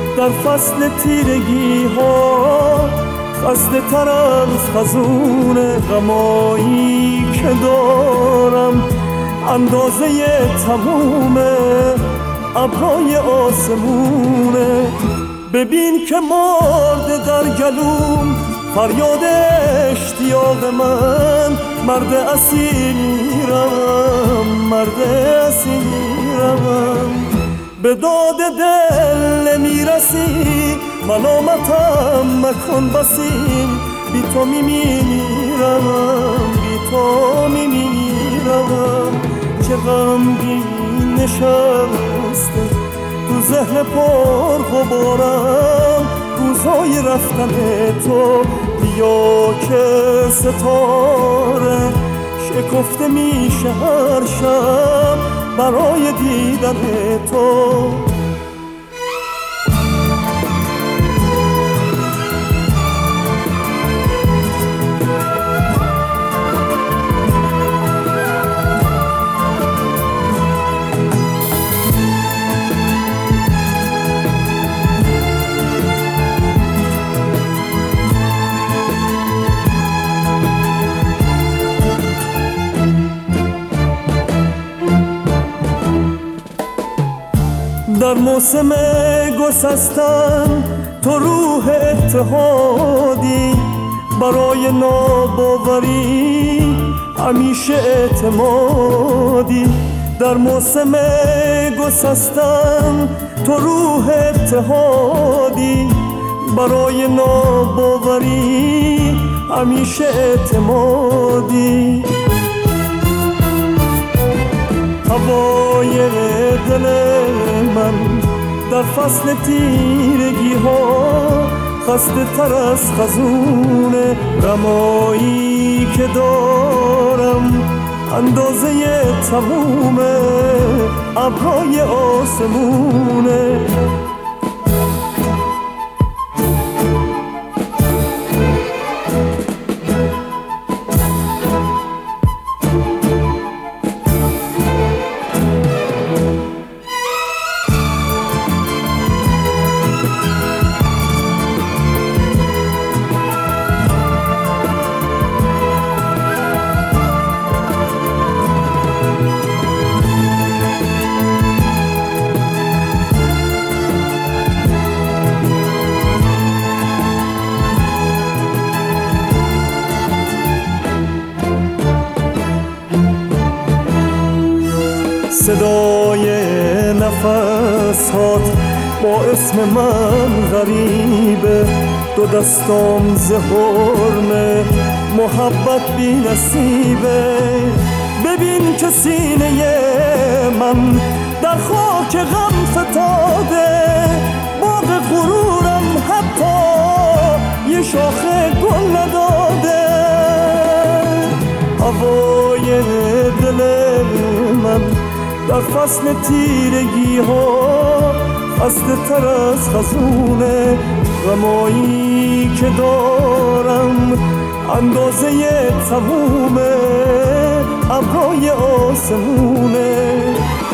در فصل تیرگی ها خسته تر از خزون غمایی که دارم اندازه تموم ابرای آسمونه. ببین که مرده در گلوم فریاد اشتیاق من، مرد اسیرم، مرد اسیرم. به داد دل نمیرسی ملامتم مکن بسی، بی تو میمیرم، بی تو میمیرم. چه غمگین نشسته تو ذهن پر غبارم روزای رفتن تو. بیا که ستاره شکفته میشه هر شب برای دیدن تو. در موسم گسستن تو روح اتحادی، برای ناباوری همیشه اعتمادی. در موسم گسستن تو روح اتحادی، برای ناباوری همیشه اعتمادی. هوای دل من در فصل تیرگی ها خسته تر از خزون غمایی که دارم اندازه تموم ابرای آسمونه. صدای نفسات با اسم من غریبه، دو دستام ز حرمه محبت بی نصیبه. ببین که سینه من در خاک غم فتاده، باغ غرورم حتی یه شاخه گل نداده. هوای دل من در فصل تیرگی ها خسته تر از خزون غمایی که دارم اندازه تموم ابرای آسمونه.